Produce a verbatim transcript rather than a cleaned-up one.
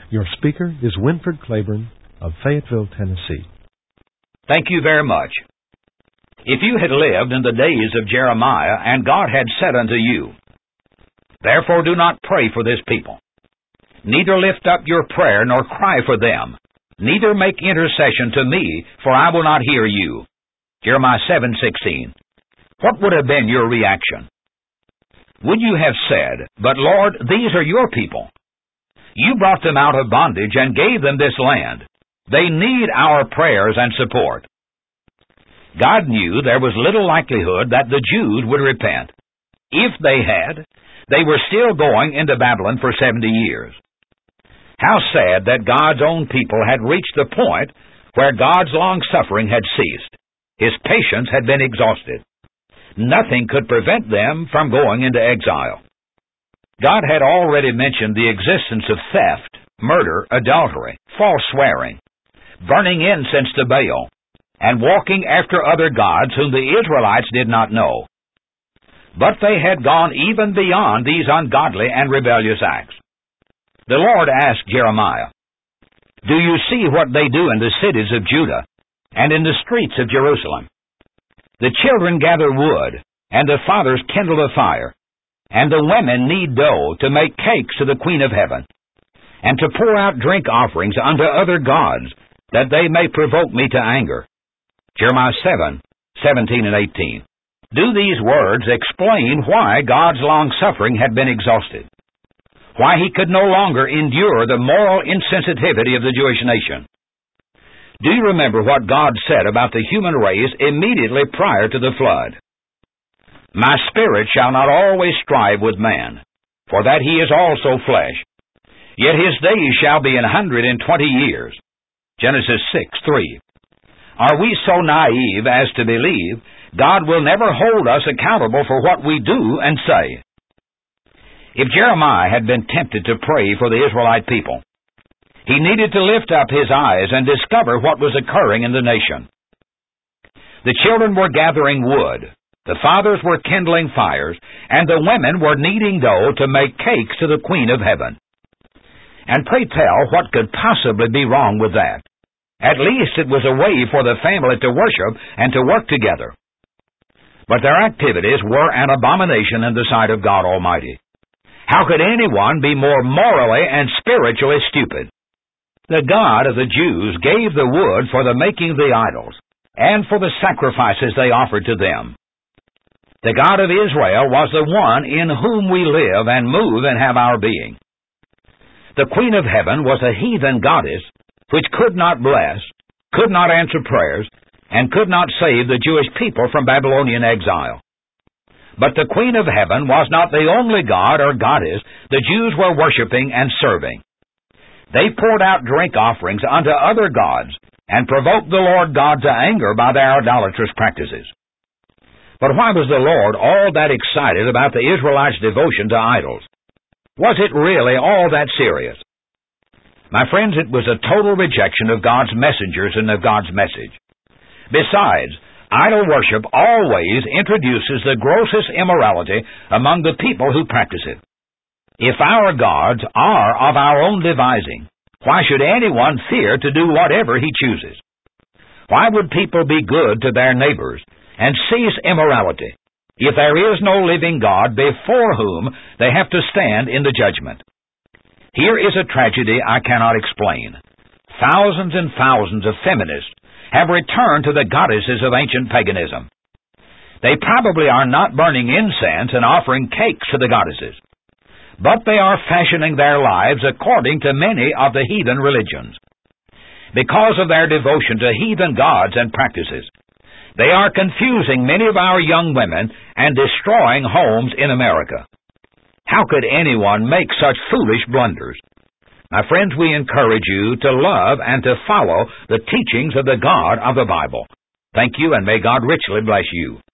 Your speaker is Winford Claiborne of Fayetteville, Tennessee. Thank you very much. If you had lived in the days of Jeremiah, and God had said unto you, Therefore do not pray for this people, neither lift up your prayer, nor cry for them, neither make intercession to me, for I will not hear you. Jeremiah seven sixteen. What would have been your reaction? Would you have said, But Lord, these are your people. You brought them out of bondage and gave them this land. They need our prayers and support. God knew there was little likelihood that the Jews would repent. If they had, they were still going into Babylon for seventy years. How sad that God's own people had reached the point where God's long-suffering had ceased. His patience had been exhausted. Nothing could prevent them from going into exile. God had already mentioned the existence of theft, murder, adultery, false swearing, burning incense to Baal, and walking after other gods whom the Israelites did not know. But they had gone even beyond these ungodly and rebellious acts. The Lord asked Jeremiah, Do you see what they do in the cities of Judah and in the streets of Jerusalem? The children gather wood, and the fathers kindle a fire, and the women knead dough to make cakes to the Queen of Heaven, and to pour out drink offerings unto other gods, that they may provoke me to anger. Jeremiah seven seventeen and eighteen. Do these words explain why God's long-suffering had been exhausted? Why he could no longer endure the moral insensitivity of the Jewish nation? Do you remember what God said about the human race immediately prior to the flood? My spirit shall not always strive with man, for that he is also flesh. Yet his days shall be an hundred and twenty years. Genesis six three. Are we so naive as to believe God will never hold us accountable for what we do and say? If Jeremiah had been tempted to pray for the Israelite people, he needed to lift up his eyes and discover what was occurring in the nation. The children were gathering wood, the fathers were kindling fires, and the women were kneading dough to make cakes to the Queen of Heaven. And pray tell, what could possibly be wrong with that? At least it was a way for the family to worship and to work together. But their activities were an abomination in the sight of God Almighty. How could anyone be more morally and spiritually stupid? The God of the Jews gave the wood for the making of the idols, and for the sacrifices they offered to them. The God of Israel was the one in whom we live and move and have our being. The Queen of Heaven was a heathen goddess which could not bless, could not answer prayers, and could not save the Jewish people from Babylonian exile. But the Queen of Heaven was not the only god or goddess the Jews were worshiping and serving. They poured out drink offerings unto other gods, and provoked the Lord God to anger by their idolatrous practices. But why was the Lord all that excited about the Israelites' devotion to idols? Was it really all that serious? My friends, it was a total rejection of God's messengers and of God's message. Besides, idol worship always introduces the grossest immorality among the people who practice it. If our gods are of our own devising, why should anyone fear to do whatever he chooses? Why would people be good to their neighbors and cease immorality if there is no living God before whom they have to stand in the judgment? Here is a tragedy I cannot explain. Thousands and thousands of feminists have returned to the goddesses of ancient paganism. They probably are not burning incense and offering cakes to the goddesses, but they are fashioning their lives according to many of the heathen religions. Because of their devotion to heathen gods and practices, they are confusing many of our young women and destroying homes in America. How could anyone make such foolish blunders? My friends, we encourage you to love and to follow the teachings of the God of the Bible. Thank you, and may God richly bless you.